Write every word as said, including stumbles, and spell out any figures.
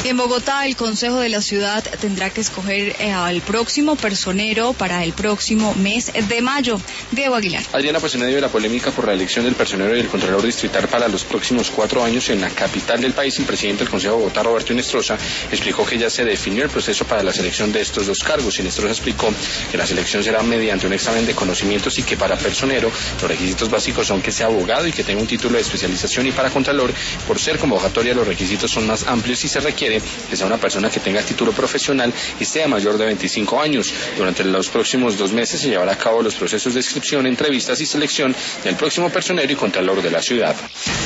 En Bogotá, el Consejo de la Ciudad tendrá que escoger eh, al próximo personero para el próximo mes de mayo. Diego Aguilar. Adriana, pues en medio de la polémica por la elección del personero y el contralor distrital para los próximos cuatro años en la capital del país, el presidente del Consejo de Bogotá, Roberto Inestrosa, explicó que ya se definió el proceso para la selección de estos dos cargos. Inestrosa explicó que la selección será mediante un examen de conocimientos y que para personero los requisitos básicos son que sea abogado y que tenga un título de especialización, y para contralor, por ser convocatoria, los requisitos son más amplios y se requiere que sea una persona que tenga título profesional y sea mayor de veinticinco años. Durante los próximos dos meses se llevará a cabo los procesos de inscripción, entrevistas y selección del próximo personero y contralor de la ciudad.